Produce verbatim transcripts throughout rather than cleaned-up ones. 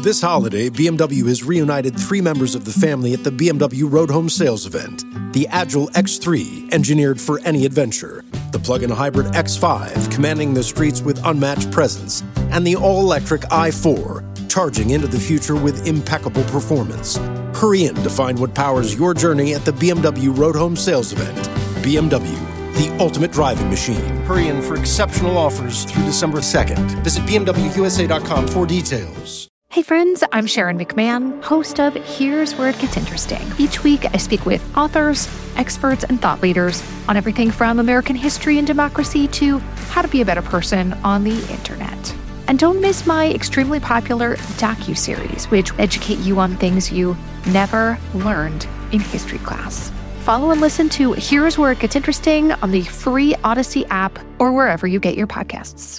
This holiday, B M W has reunited three members of the family at the B M W Road Home Sales event. The Agile X three, engineered for any adventure. The plug-in hybrid X five, commanding the streets with unmatched presence. And the all-electric i four, charging into the future with impeccable performance. Hurry in to find what powers your journey at the B M W Road Home Sales event. B M W, the ultimate driving machine. Hurry in for exceptional offers through December second. Visit B M W U S A dot com for details. Hey friends, I'm Sharon McMahon, host of Here's Where It Gets Interesting. Each week, I speak with authors, experts, and thought leaders on everything from American history and democracy to how to be a better person on the internet. And don't miss my extremely popular docuseries, which educate you on things you never learned in history class. Follow and listen to Here's Where It Gets Interesting on the free Odyssey app or wherever you get your podcasts.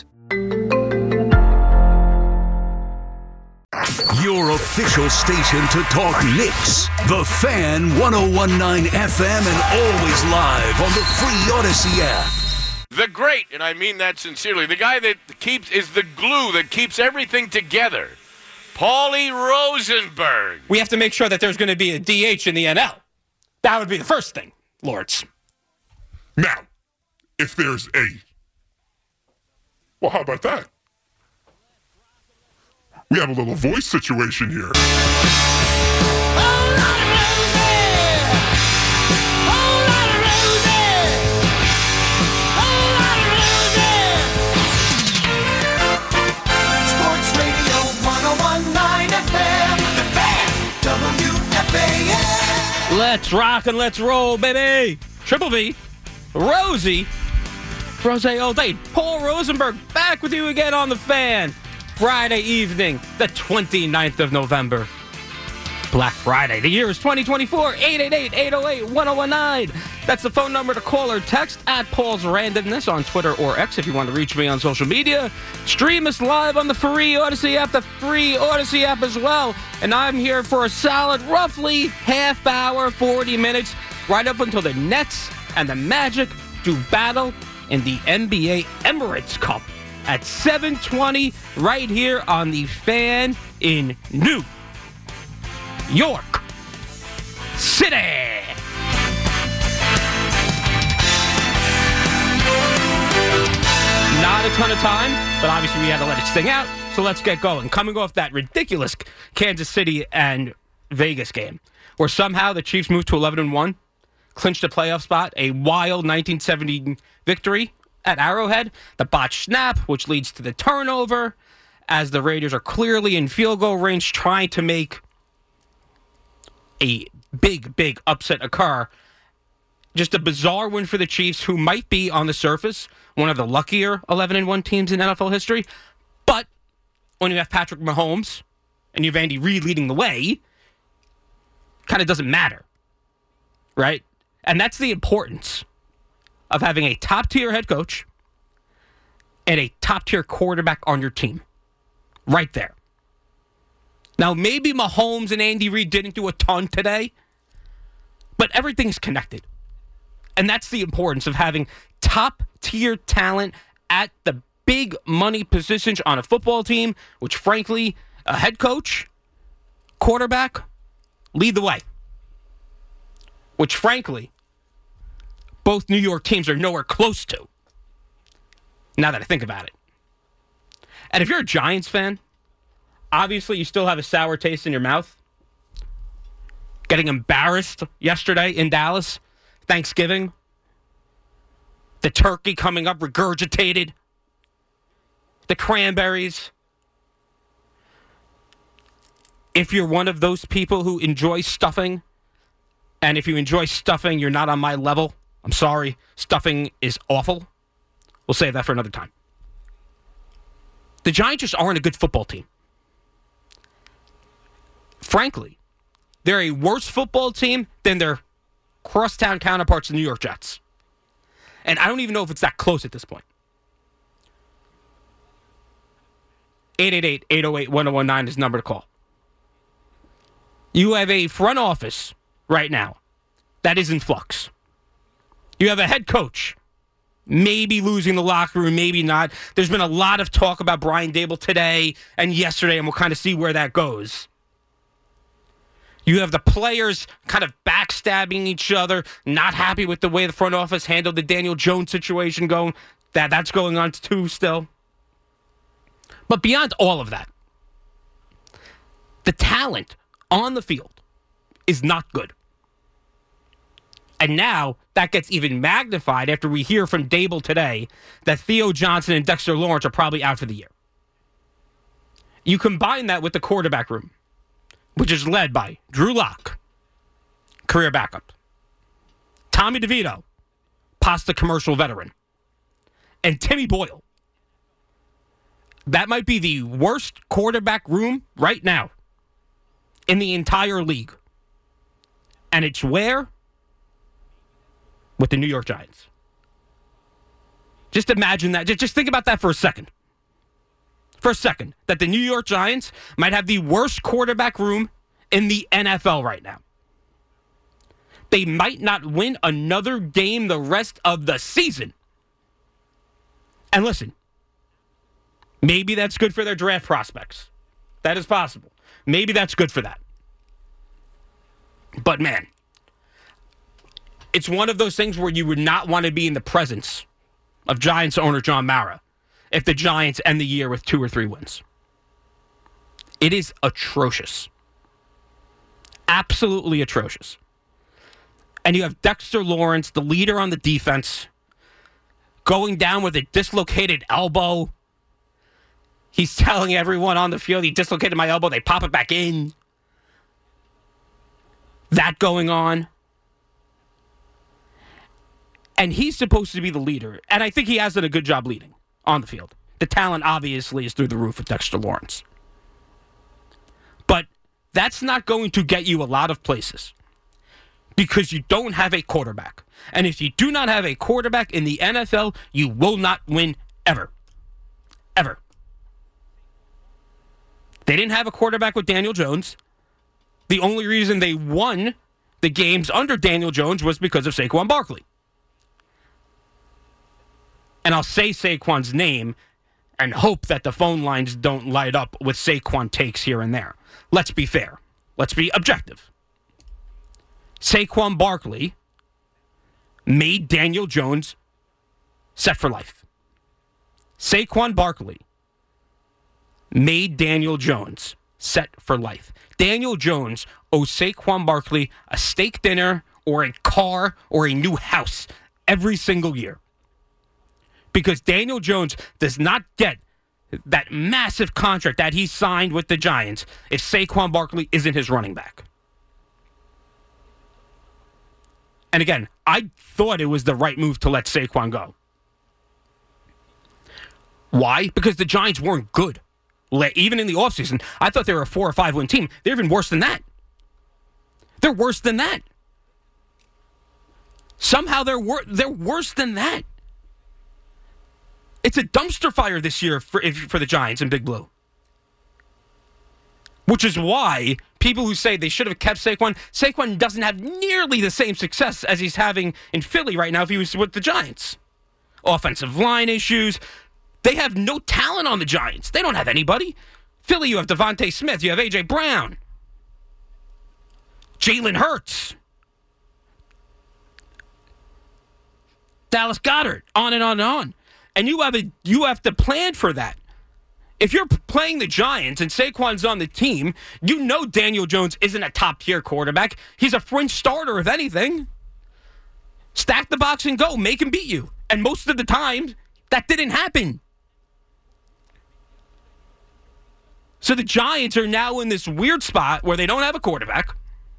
Your official station to talk Knicks. The Fan, one oh one point nine F M, and always live on the free Odyssey app. The great, and I mean that sincerely, the guy that keeps is the glue that keeps everything together, Paulie Rosenberg. We have to make sure that there's going to be a D H in the N L. That would be the first thing, Lords. Now, if there's a... Well, how about that? We have a little voice situation here. Sports Radio one oh one point nine F M, The Fan, W F A N. Let's rock and let's roll, baby. Triple V, Rosie, Rose all day. Paul Rosenberg back with you again on The Fan. Friday evening, the twenty-ninth of November. Black Friday. The year is twenty twenty-four. eight eight eight, eight oh eight, one oh one nine. That's the phone number to call or text at Paul's Randomness on Twitter or X if you want to reach me on social media. Stream us live on the free Odyssey app, the free Odyssey app as well. And I'm here for a solid, roughly half hour, forty minutes, right up until the Nets and the Magic do battle in the N B A Emirates Cup at seven twenty right here on The Fan in New York City. Not a ton of time, but obviously we had to let it sting out, so let's get going. Coming off that ridiculous Kansas City and Vegas game, where somehow the Chiefs moved to eleven and one, clinched a playoff spot, a wild nineteen seventy victory at Arrowhead, the botched snap, which leads to the turnover, as the Raiders are clearly in field goal range trying to make a big, big upset occur. Just a bizarre win for the Chiefs, who might be, on the surface, one of the luckier eleven and one teams in N F L history. But when you have Patrick Mahomes and you have Andy Reid leading the way, kind of doesn't matter, right? And that's the importance of having a top-tier head coach and a top-tier quarterback on your team. Right there. Now, maybe Mahomes and Andy Reid didn't do a ton today, but everything's connected. And that's the importance of having top-tier talent at the big money positions on a football team, which, frankly, a head coach, quarterback, lead the way. Which, frankly, both New York teams are nowhere close to, now that I think about it. And if you're a Giants fan, obviously you still have a sour taste in your mouth. Getting embarrassed yesterday in Dallas, Thanksgiving. The turkey coming up regurgitated. The cranberries. If you're one of those people who enjoy stuffing, and if you enjoy stuffing, you're not on my level, I'm sorry. Stuffing is awful. We'll save that for another time. The Giants just aren't a good football team. Frankly, they're a worse football team than their crosstown counterparts, the New York Jets. And I don't even know if it's that close at this point. eight eight eight, eight oh eight, one oh one nine is the number to call. You have a front office right now that is in flux. You have a head coach Maybe losing the locker room, maybe not. There's been a lot of talk about Brian Daboll today and yesterday, and we'll kind of see where that goes. You have the players kind of backstabbing each other, not happy with the way the front office handled the Daniel Jones situation going. That, that's going on too still. But beyond all of that, the talent on the field is not good. And now that gets even magnified after we hear from Daboll today that Theo Johnson and Dexter Lawrence are probably out for the year. You combine that with the quarterback room, which is led by Drew Lock, career backup, Tommy DeVito, pasta commercial veteran, and Timmy Boyle. That might be the worst quarterback room right now in the entire league. And it's where? With the New York Giants. Just imagine that. Just think about that for a second. For a second. That the New York Giants might have the worst quarterback room in the N F L right now. They might not win another game the rest of the season. And listen, maybe that's good for their draft prospects. That is possible. Maybe that's good for that. But man, it's one of those things where you would not want to be in the presence of Giants owner John Mara if the Giants end the year with two or three wins. It is atrocious. Absolutely atrocious. And you have Dexter Lawrence, the leader on the defense, going down with a dislocated elbow. He's telling everyone on the field, he dislocated my elbow, they pop it back in. That going on. And he's supposed to be the leader. And I think he has done a good job leading on the field. The talent obviously is through the roof with Dexter Lawrence. But that's not going to get you a lot of places because you don't have a quarterback. And if you do not have a quarterback in the N F L, you will not win ever. Ever. They didn't have a quarterback with Daniel Jones. The only reason they won the games under Daniel Jones was because of Saquon Barkley. And I'll say Saquon's name and hope that the phone lines don't light up with Saquon takes here and there. Let's be fair. Let's be objective. Saquon Barkley made Daniel Jones set for life. Saquon Barkley made Daniel Jones set for life. Daniel Jones owes Saquon Barkley a steak dinner or a car or a new house every single year. Because Daniel Jones does not get that massive contract that he signed with the Giants if Saquon Barkley isn't his running back. And again, I thought it was the right move to let Saquon go. Why? Because the Giants weren't good. Even in the offseason, I thought they were a four or five win team. They're even worse than that. They're worse than that. Somehow they're wor- they're worse than that. It's a dumpster fire this year for if, for the Giants in Big Blue. Which is why people who say they should have kept Saquon, Saquon doesn't have nearly the same success as he's having in Philly right now if he was with the Giants. Offensive line issues. They have no talent on the Giants. They don't have anybody. Philly, you have Devontae Smith. You have A J. Brown. Jalen Hurts. Dallas Goedert. On and on and on. And you have a, you have to plan for that. If you're playing the Giants and Saquon's on the team, you know Daniel Jones isn't a top-tier quarterback. He's a fringe starter, if anything. Stack the box and go. Make him beat you. And most of the time, that didn't happen. So the Giants are now in this weird spot where they don't have a quarterback.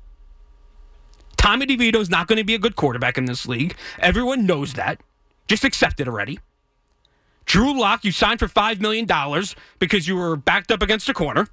Tommy DeVito's not going to be a good quarterback in this league. Everyone knows that. Just accept it already. Drew Lock, you signed for five million dollars because you were backed up against a corner.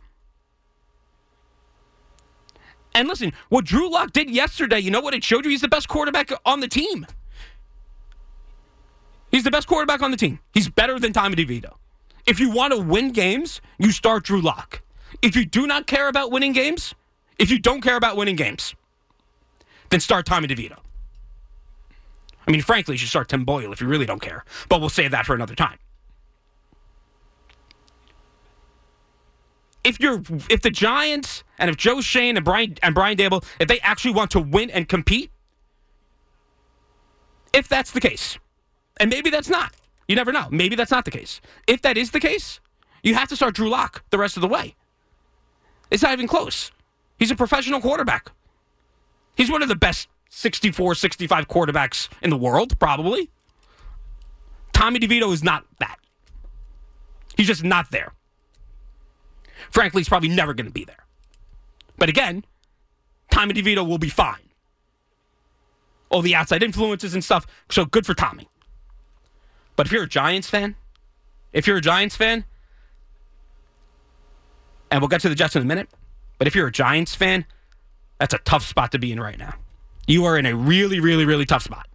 And listen, what Drew Lock did yesterday, you know what it showed you? He's the best quarterback on the team. He's the best quarterback on the team. He's better than Tommy DeVito. If you want to win games, you start Drew Lock. If you do not care about winning games, if you don't care about winning games, then start Tommy DeVito. I mean, frankly, you should start Tim Boyle if you really don't care. But we'll save that for another time. If you're, if the Giants and if Joe Schoen and Brian and Brian Daboll, if they actually want to win and compete, if that's the case, and maybe that's not, you never know. Maybe that's not the case. If that is the case, you have to start Drew Lock the rest of the way. It's not even close. He's a professional quarterback. He's one of the best sixty-four, sixty-five quarterbacks in the world, probably. Tommy DeVito is not that. He's just not there. Frankly, he's probably never going to be there. But again, Tommy DeVito will be fine. All the outside influences and stuff, so good for Tommy. But if you're a Giants fan, if you're a Giants fan, and we'll get to the Jets in a minute, but if you're a Giants fan, that's a tough spot to be in right now. You are in a really, really, really tough spot.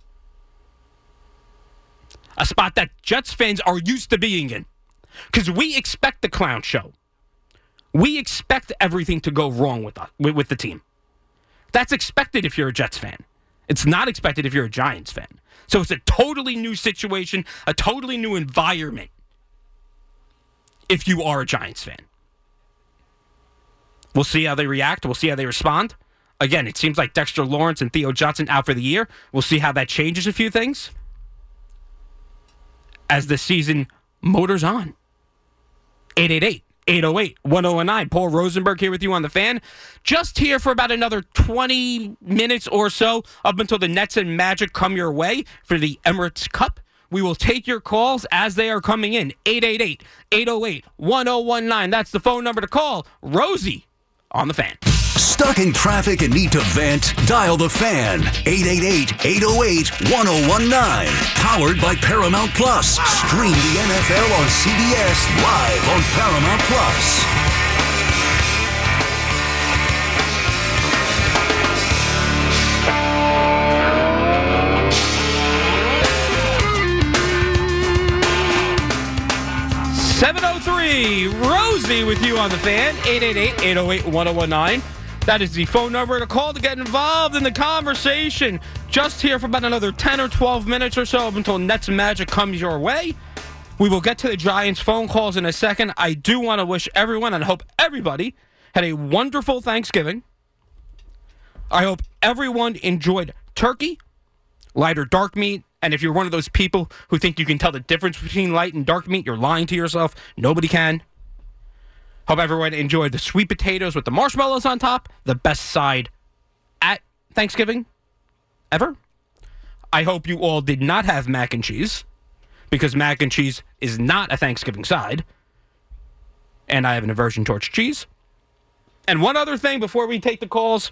A spot that Jets fans are used to being in. Because we expect the clown show. We expect everything to go wrong with, us, with, with the team. That's expected if you're a Jets fan. It's not expected if you're a Giants fan. So it's a totally new situation, a totally new environment if you are a Giants fan. We'll see how they react. We'll see how they respond. Again, it seems like Dexter Lawrence and Theo Johnson out for the year. We'll see how that changes a few things as the season motors on. eight eight eight, eight oh eight, one oh one nine. Paul Rosenberg here with you on The Fan. Just here for about another twenty minutes or so up until the Nets and Magic come your way for the Emirates Cup. We will take your calls as they are coming in. eight eight eight, eight oh eight, one oh one nine. That's the phone number to call. Rosie on The Fan. Stuck in traffic and need to vent? Dial The Fan. eight eight eight, eight oh eight, one oh one nine. Powered by Paramount Plus. Stream the N F L on C B S live on Paramount Plus. seven oh three, Rosie with you on The Fan. eight eight eight, eight oh eight, one oh one nine. That is the phone number to call to get involved in the conversation. Just here for about another ten or twelve minutes or so until Nets Magic comes your way. We will get to the Giants phone calls in a second. I do want to wish everyone and hope everybody had a wonderful Thanksgiving. I hope everyone enjoyed turkey, light or dark meat. And if you're one of those people who think you can tell the difference between light and dark meat, you're lying to yourself. Nobody can. Hope everyone enjoyed the sweet potatoes with the marshmallows on top. The best side at Thanksgiving ever. I hope you all did not have mac and cheese, because mac and cheese is not a Thanksgiving side. And I have an aversion towards cheese. And one other thing before we take the calls.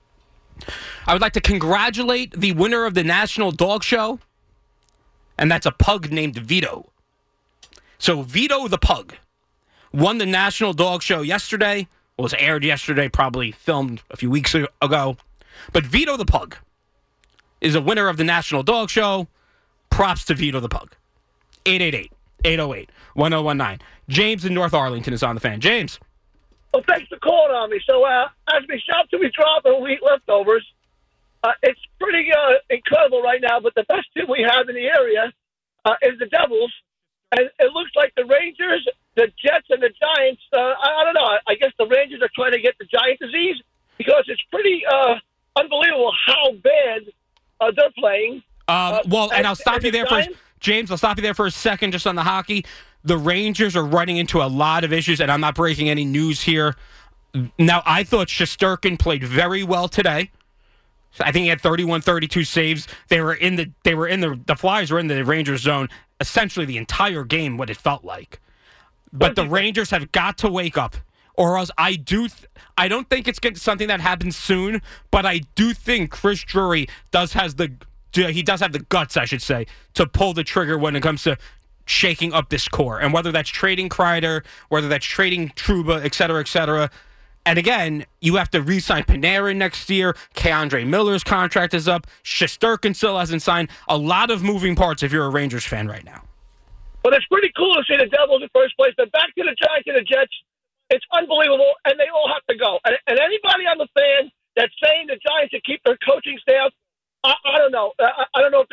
I would like to congratulate the winner of the National Dog Show. And that's a pug named Vito. So Vito the pug won the National Dog Show yesterday. It was aired yesterday, probably filmed a few weeks ago. But Vito the pug is a winner of the National Dog Show. Props to Vito the pug. eight eight eight, eight oh eight, one oh one nine. James in North Arlington is on The Fan. James. Well, thanks for calling on me. So uh, as we shop till we drop and we eat leftovers, uh, it's pretty uh, incredible right now, but the best team we have in the area uh, is the Devils. And it looks like the Rangers, the Jets, and the Giants, uh, I, I don't know, I, I guess the Rangers are trying to get the Giant disease, because it's pretty uh, unbelievable how bad uh, they're playing. Uh, well, and, and I'll stop and you the there Giants? for James, I'll stop you there for a second just on the hockey. The Rangers are running into a lot of issues, and I'm not breaking any news here. Now, I thought Shesterkin played very well today. I think he had thirty-one, thirty-two saves. They were in the they were in the the Flyers were in the Rangers zone essentially the entire game, what it felt like. But the Rangers have got to wake up, or else I do th- I don't think it's getting something that happens soon, but I do think Chris Drury does has the he does have the guts, I should say, to pull the trigger when it comes to shaking up this core. And whether that's trading Kreider, whether that's trading Trouba, et cetera, et cetera. And again, you have to re-sign Panarin next year. Keandre Miller's contract is up. Shesterkin still hasn't signed. A lot of moving parts if you're a Rangers fan right now. But it's pretty cool to see the Devils in first place. But back to the Giants and the Jets, it's unbelievable, and they all have to go. And, and anybody on The Fan that's saying the Giants should keep their coaching staff, I, I don't know. I, I don't know if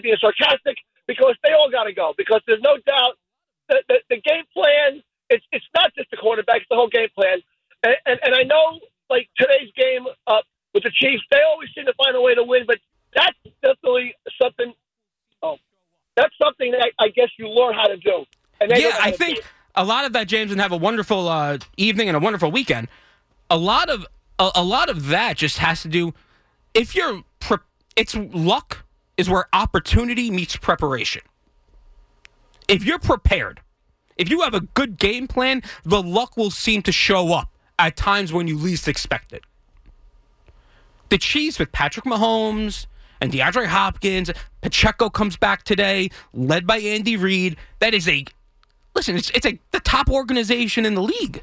being sarcastic because they all got to go. Because there's no doubt that the, the game plan, it's it's not just the quarterback, it's the whole game plan. And, and, and I know, like, today's game uh, with the Chiefs, they always seem to find a way to win, but that's definitely something oh, that's something that I guess you learn how to do. And they yeah, I think a lot of that, James, and have a wonderful uh, evening and a wonderful weekend. A lot of a, a lot of that just has to do, if you're, pre- it's luck is where opportunity meets preparation. If you're prepared, if you have a good game plan, the luck will seem to show up at times when you least expect it. The Chiefs with Patrick Mahomes and DeAndre Hopkins, Pacheco comes back today, led by Andy Reid. That is a, listen, it's it's a the top organization in the league.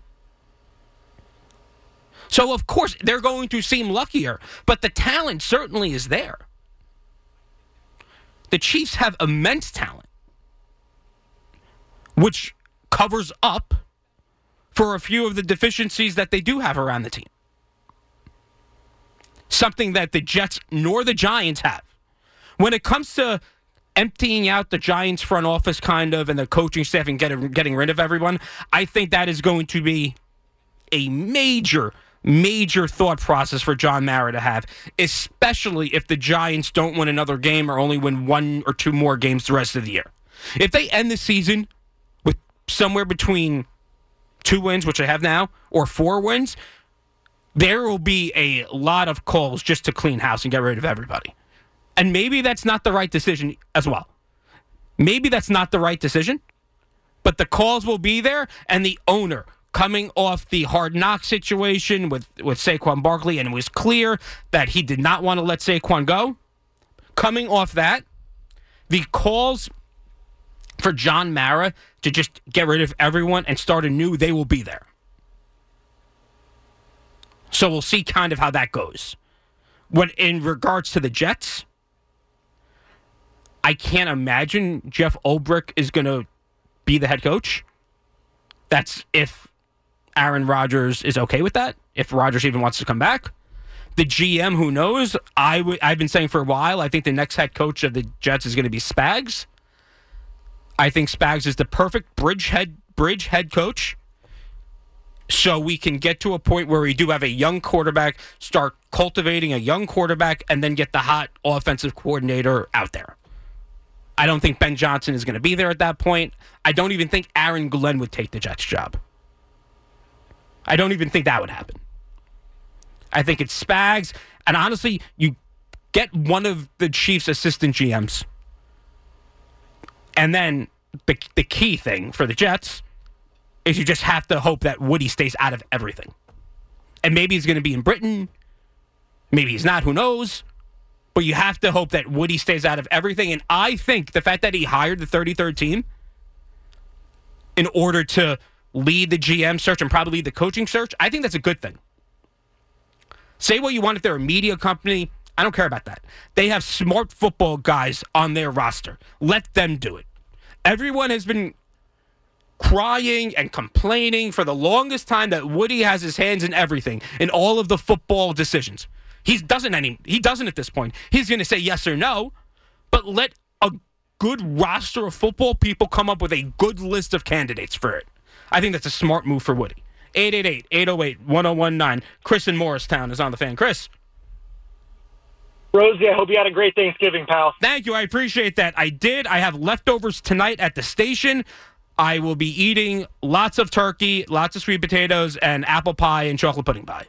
So, of course, they're going to seem luckier, but the talent certainly is there. The Chiefs have immense talent, which covers up for a few of the deficiencies that they do have around the team. Something that the Jets nor the Giants have. When it comes to emptying out the Giants front office kind of and the coaching staff and getting, getting rid of everyone, I think that is going to be a major, major thought process for John Mara to have, especially if the Giants don't win another game or only win one or two more games the rest of the year. If they end the season with somewhere between two wins, which I have now, or four wins, there will be a lot of calls just to clean house and get rid of everybody. And maybe that's not the right decision as well. Maybe that's not the right decision, but the calls will be there, and the owner coming off the hard knock situation with, with Saquon Barkley, and it was clear that he did not want to let Saquon go. Coming off that, the calls for John Mara to just get rid of everyone and start anew, they will be there. So we'll see kind of how that goes. When in regards to the Jets, I can't imagine Jeff Ulbrich is going to be the head coach. That's if Aaron Rodgers is okay with that, if Rodgers even wants to come back. The G M, who knows? I w- I've been saying for a while, I think the next head coach of the Jets is going to be Spags. I think Spags is the perfect bridge head, bridge head coach. So we can get to a point where we do have a young quarterback, start cultivating a young quarterback, and then get the hot offensive coordinator out there. I don't think Ben Johnson is going to be there at that point. I don't even think Aaron Glenn would take the Jets job. I don't even think that would happen. I think it's Spags, and honestly, you get one of the Chiefs' assistant G Ms. And then the, the key thing for the Jets is you just have to hope that Woody stays out of everything. And maybe he's going to be in Britain. Maybe he's not. Who knows? But you have to hope that Woody stays out of everything. And I think the fact that he hired the thirty-third team in order to lead the G M search and probably lead the coaching search, I think that's a good thing. Say what you want if they're a media company. I don't care about that. They have smart football guys on their roster. Let them do it. Everyone has been crying and complaining for the longest time that Woody has his hands in everything, in all of the football decisions. He doesn't any. He doesn't at this point. He's going to say yes or no, but let a good roster of football people come up with a good list of candidates for it. I think that's a smart move for Woody. eight eight eight, eight oh eight, one oh one nine. Chris in Morristown is on the Fan. Chris. Rosie, I hope you had a great Thanksgiving, pal. Thank you. I appreciate that. I did. I have leftovers tonight at the station. I will be eating lots of turkey, lots of sweet potatoes, and apple pie and chocolate pudding pie.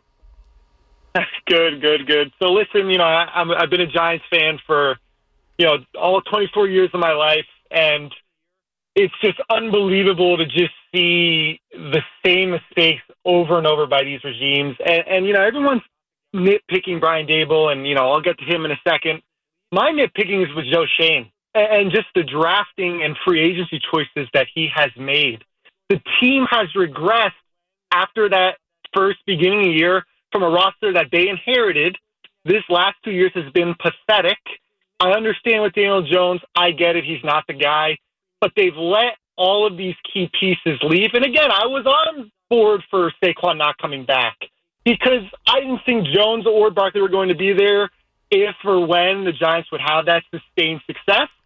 Good, good, good. So listen, you know, I, I'm, I've been a Giants fan for, you know, all twenty-four years of my life, and it's just unbelievable to just see the same mistakes over and over by these regimes. And, and you know, everyone's nitpicking Brian Daboll, and, you know, I'll get to him in a second. My nitpicking is with Joe Schoen and, and just the drafting and free agency choices that he has made. The team has regressed after that first beginning of the year from a roster that they inherited. This last two years has been pathetic. I understand with Daniel Jones. I get it. He's not the guy. But they've let all of these key pieces leave. And again, I was on board for Saquon not coming back because I didn't think Jones or Barkley were going to be there if or when the Giants would have that sustained success.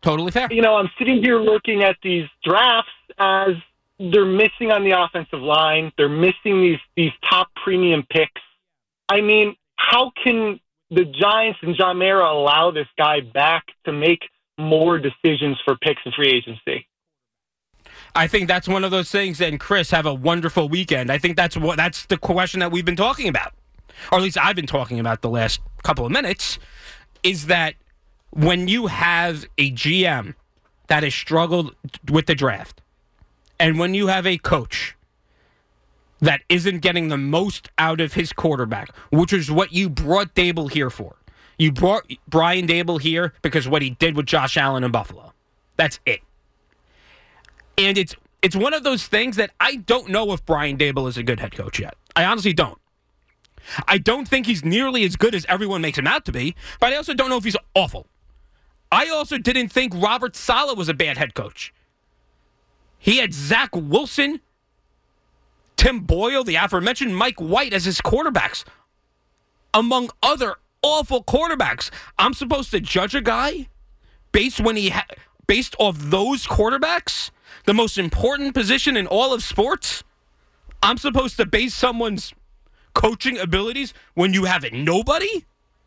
Totally fair. You know, I'm sitting here looking at these drafts as they're missing on the offensive line. They're missing these these top premium picks. I mean, how can the Giants and John Mara allow this guy back to make more decisions for picks and free agency? I think that's one of those things. And Chris, have a wonderful weekend. I think that's what that's the question that we've been talking about, or at least I've been talking about the last couple of minutes, is that when you have a G M that has struggled with the draft, and when you have a coach that isn't getting the most out of his quarterback, which is what you brought Dable here for. You brought Brian Dable here because what he did with Josh Allen in Buffalo. That's it. And it's it's one of those things that I don't know if Brian Dable is a good head coach yet. I honestly don't. I don't think he's nearly as good as everyone makes him out to be, but I also don't know if he's awful. I also didn't think Robert Saleh was a bad head coach. He had Zach Wilson, Tim Boyle, the aforementioned Mike White as his quarterbacks, among other awful quarterbacks. I'm supposed to judge a guy based when he ha- based off those quarterbacks, the most important position in all of sports? I'm supposed to base someone's coaching abilities when you have nobody?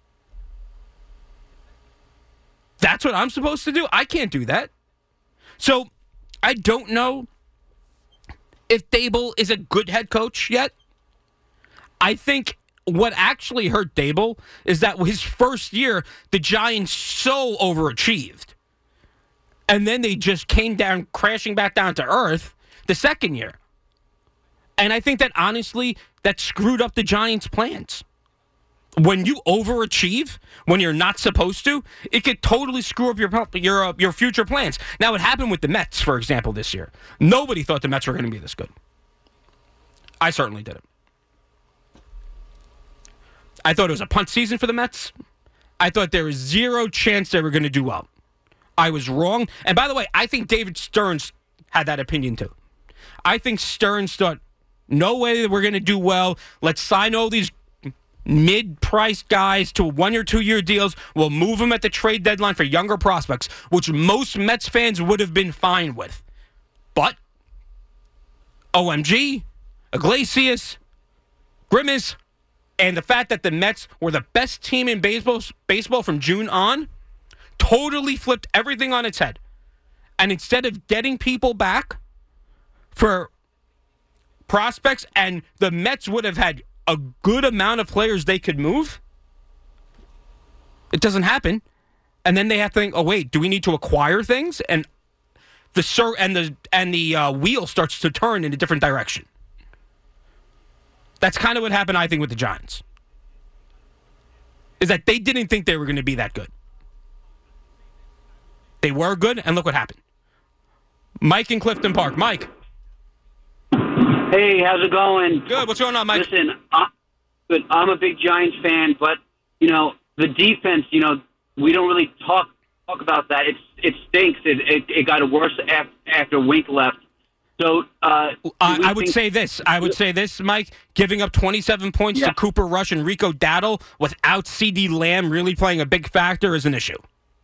That's what I'm supposed to do? I can't do that. So I don't know if Dable is a good head coach yet. I think what actually hurt Dable is that his first year, the Giants so overachieved. And then they just came down, crashing back down to earth the second year. And I think that, honestly, that screwed up the Giants' plans. When you overachieve, when you're not supposed to, it could totally screw up your your uh, your future plans. Now, it happened with the Mets, for example, this year. Nobody thought the Mets were going to be this good. I certainly didn't. I thought it was a punt season for the Mets. I thought there was zero chance they were going to do well. I was wrong. And by the way, I think David Stearns had that opinion too. I think Stearns thought, no way that we're going to do well. Let's sign all these mid-priced guys to one or two-year deals. We'll move them at the trade deadline for younger prospects, which most Mets fans would have been fine with. But O M G, Iglesias, Grimace, and the fact that the Mets were the best team in baseball, baseball from June on totally flipped everything on its head. And instead of getting people back for prospects, and the Mets would have had a good amount of players they could move, it doesn't happen. And then they have to think, oh, wait, do we need to acquire things? And the sir and the and the uh, wheel starts to turn in a different direction. That's kind of what happened, I think, with the Giants. Is that they didn't think they were going to be that good. They were good, and look what happened. Mike in Clifton Park. Mike. Hey, how's it going? Good. What's going on, Mike? Listen, I, good. I'm a big Giants fan, but, you know, the defense, you know, we don't really talk talk about that. It's, it stinks. It, it, it got worse after, after Wink left. So uh, I, I would say this. I would say this, Mike. Giving up twenty-seven points yeah. to Cooper Rush and Rico Dowdle without CeeDee Lamb really playing a big factor is an issue.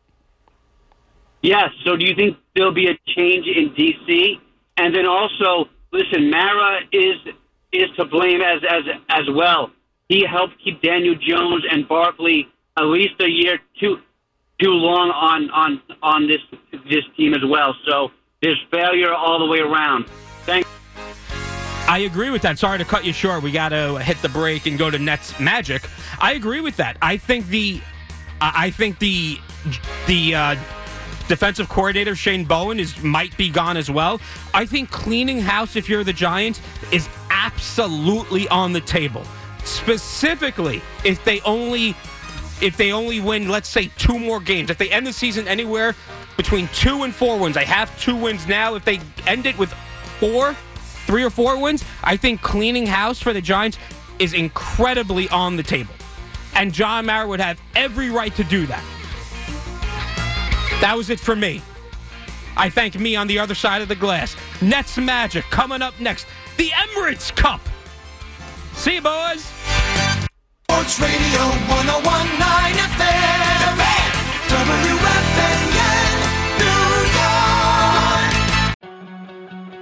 Yes. So do you think there'll be a change in D C? And then also, listen, Mara is is to blame as as as well. He helped keep Daniel Jones and Barkley at least a year too too long on on on this this team as well. So there's failure all the way around. Thanks. I agree with that. Sorry to cut you short. We got to hit the break and go to Nets Magic. I agree with that. I think the I think the the uh, defensive coordinator Shane Bowen is might be gone as well. I think cleaning house, if you're the Giants, is absolutely on the table. Specifically, if they only if they only win, let's say, two more games. If they end the season anywhere between two and four wins, they have two wins now. If they end it with four, three or four wins, I think cleaning house for the Giants is incredibly on the table. And John Mara would have every right to do that. That was it for me. I thank me on the other side of the glass. Nets Magic coming up next. The Emirates Cup. See you, boys. Sports Radio one oh one point nine F M. W F A N.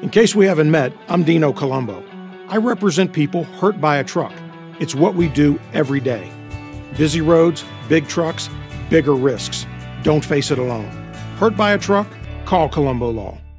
In case we haven't met, I'm Dino Colombo. I represent people hurt by a truck. It's what we do every day. Busy roads, big trucks, bigger risks. Don't face it alone. Hurt by a truck? Call Colombo Law.